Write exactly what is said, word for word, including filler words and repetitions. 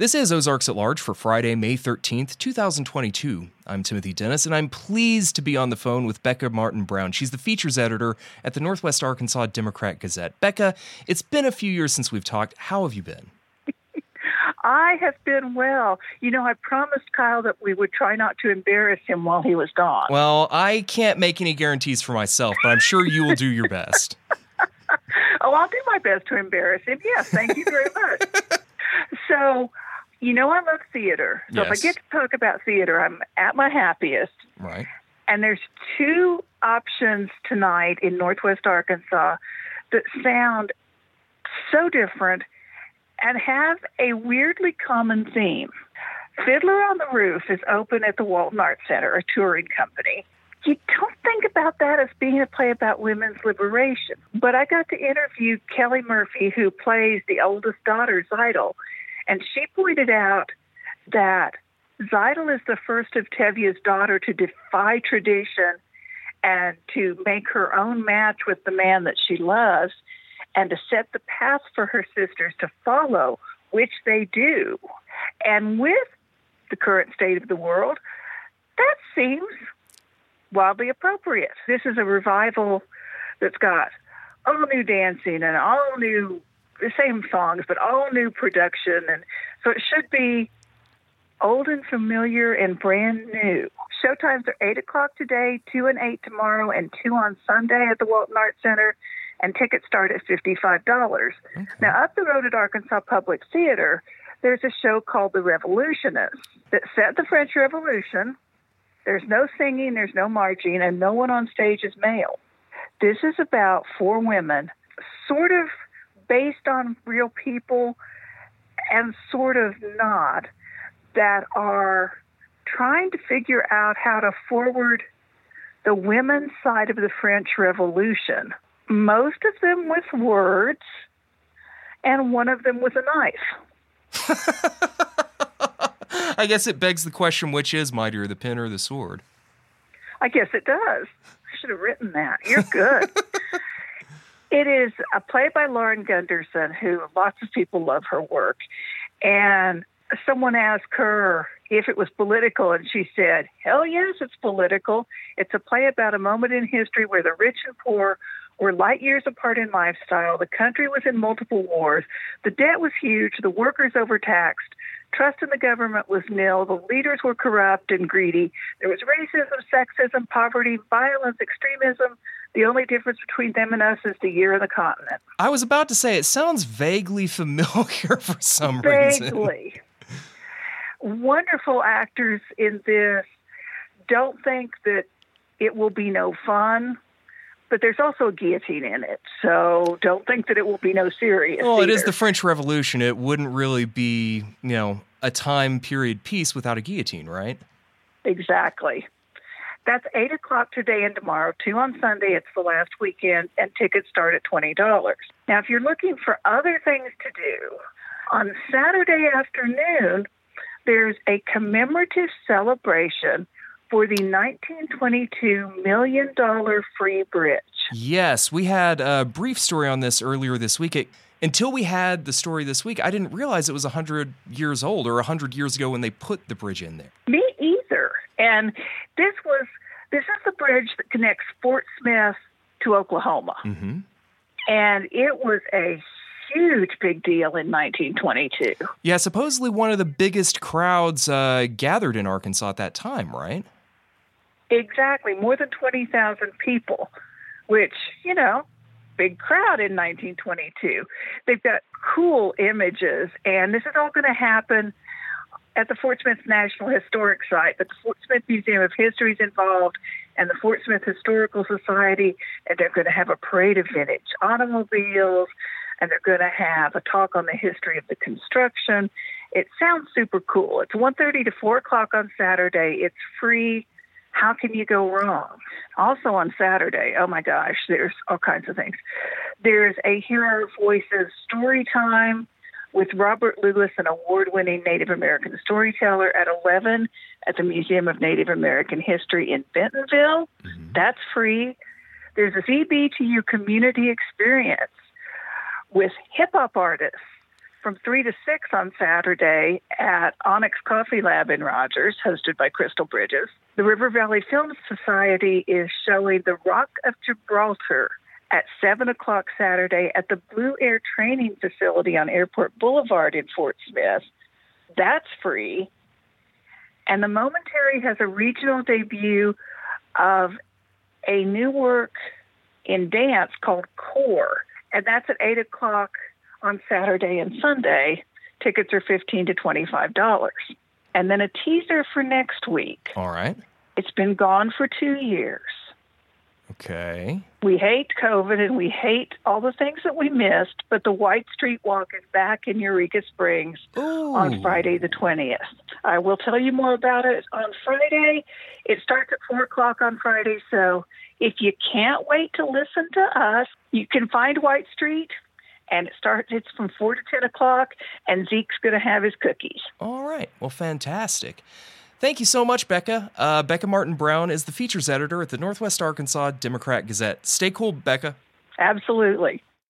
This is Ozarks at Large for Friday, May thirteenth, twenty twenty-two. I'm Timothy Dennis, and I'm pleased to be on the phone with Becca Martin Brown. She's the features editor at the Northwest Arkansas Democrat-Gazette. Becca, it's been a few years since we've talked. How have you been? I have been well. You know, I promised Kyle that we would try not to embarrass him while he was gone. Well, I can't make any guarantees for myself, but I'm sure you will do your best. Oh, I'll do my best to embarrass him. Yes, thank you very much. So, you know, I love theater. So Yes. if I get to talk about theater, I'm at my happiest. Right. And there's two options tonight in Northwest Arkansas that sound so different and have a weirdly common theme. Fiddler on the Roof is open at the Walton Arts Center, a touring company. You don't think about that as being a play about women's liberation. But I got to interview Kelly Murphy, who plays the oldest daughter, Zeidel, and she pointed out that Zeidel is the first of Tevia's daughter to defy tradition and to make her own match with the man that she loves and to set the path for her sisters to follow, which they do. And with the current state of the world, that seems wildly appropriate. This is a revival that's got all new dancing and all new, the same songs, but all new production. And so it should be old and familiar and brand new. Showtimes are eight o'clock today, two and eight tomorrow, and two on Sunday at the Walton Arts Center, and tickets start at fifty-five dollars. Okay. Now, up the road at Arkansas Public Theater, there's a show called The Revolutionists that set the French Revolution. There's no singing, there's no marching, and no one on stage is male. This is about four women, sort of based on real people and sort of not, that are trying to figure out how to forward the women's side of the French Revolution. Most of them with words, and one of them with a knife. I guess it begs the question, which is mightier, the pen or the sword? I guess it does. I should have written that. You're good. It is a play by Lauren Gunderson, who lots of people love her work. And someone asked her if it was political, and she said, hell yes, it's political. It's a play about a moment in history where the rich and poor were light years apart in lifestyle. The country was in multiple wars. The debt was huge. The workers overtaxed. Trust in the government was nil. The leaders were corrupt and greedy. There was racism, sexism, poverty, violence, extremism. The only difference between them and us is the year and the continent. I was about to say, it sounds vaguely familiar for some reason. Vaguely. Wonderful actors in this. Don't think that it will be no fun, but there's also a guillotine in it, so don't think that it will be no serious. Well, either. it is the French Revolution. It wouldn't really be, you know, a time period piece without a guillotine, right? Exactly. That's eight o'clock today and tomorrow, two on Sunday. It's the last weekend, and tickets start at twenty dollars. Now, if you're looking for other things to do, on Saturday afternoon, there's a commemorative celebration for the nineteen twenty-two Million Dollar Free Bridge. Yes, we had a brief story on this earlier this week. It, until we had the story this week, I didn't realize it was one hundred years old or one hundred years ago when they put the bridge in there. Me either. And this was this is the bridge that connects Fort Smith to Oklahoma. Mm-hmm. And it was a huge big deal in nineteen twenty-two. Yeah, supposedly one of the biggest crowds uh, gathered in Arkansas at that time, right? Exactly, more than twenty thousand people, which, you know, big crowd in nineteen twenty-two. They've got cool images, and this is all going to happen at the Fort Smith National Historic Site, but the Fort Smith Museum of History is involved, and the Fort Smith Historical Society, and they're going to have a parade of vintage automobiles, and they're going to have a talk on the history of the construction. It sounds super cool. It's one thirty to four o'clock on Saturday. It's free. How can you go wrong? Also on Saturday, oh my gosh, there's all kinds of things. There's a Hero Voices story time with Robert Lewis, an award-winning Native American storyteller, at eleven at the Museum of Native American History in Bentonville. Mm-hmm. That's free. There's a V B T U community experience with hip-hop artists from three to six on Saturday at Onyx Coffee Lab in Rogers, hosted by Crystal Bridges. The River Valley Film Society is showing The Rock of Gibraltar at seven o'clock Saturday at the Blue Air Training Facility on Airport Boulevard in Fort Smith. That's free. And the Momentary has a regional debut of a new work in dance called Core, and that's at eight o'clock on Saturday and Sunday. Tickets are fifteen to twenty-five dollars. And then a teaser for next week. All right. It's been gone for two years. Okay. We hate COVID and we hate all the things that we missed, but the White Street Walk is back in Eureka Springs Ooh. on Friday the twentieth. I will tell you more about it on Friday. It starts at four o'clock on Friday, so if you can't wait to listen to us, you can find White Street, and it starts. It's from four to ten o'clock, and Zeke's going to have his cookies. All right. Well, fantastic. Thank you so much, Becca. Uh, Becca Martin Brown is the features editor at the Northwest Arkansas Democrat Gazette. Stay cool, Becca. Absolutely.